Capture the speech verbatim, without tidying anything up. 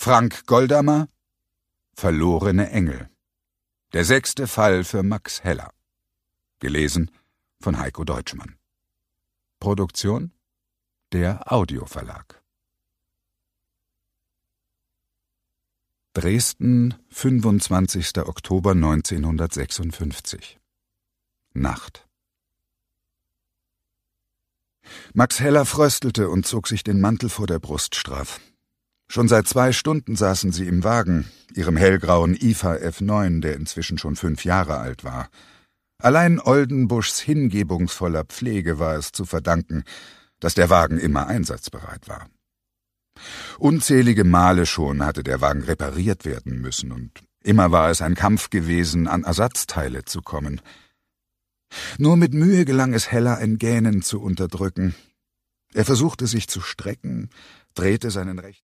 Frank Goldamer, Verlorene Engel. Der sechste Fall für Max Heller. Gelesen von Heiko Deutschmann. Produktion der Audioverlag. Dresden, fünfundzwanzigster Oktober neunzehnhundertsechsundfünfzig. Nacht. Max Heller fröstelte und zog sich den Mantel vor der Brust straff. Schon seit zwei Stunden saßen sie im Wagen, ihrem hellgrauen I F A F neun, der inzwischen schon fünf Jahre alt war. Allein Oldenbuschs hingebungsvoller Pflege war es zu verdanken, dass der Wagen immer einsatzbereit war. Unzählige Male schon hatte der Wagen repariert werden müssen, und immer war es ein Kampf gewesen, an Ersatzteile zu kommen. Nur mit Mühe gelang es Heller, ein Gähnen zu unterdrücken. Er versuchte sich zu strecken, drehte seinen rechten